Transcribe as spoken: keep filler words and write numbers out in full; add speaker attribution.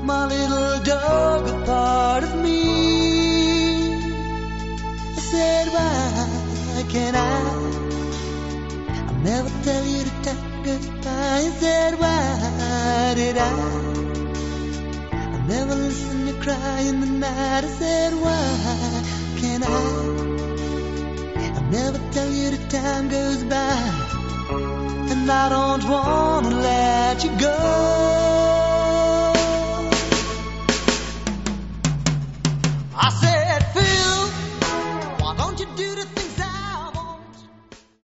Speaker 1: my little dog, a part of me. I said, why can't I? I'll never tell you to take goodbye. I said, why did I? I'll never listen to cry in the night. I said, why can't I? I'll never tell you the time goes by, and I don't wanna let you go.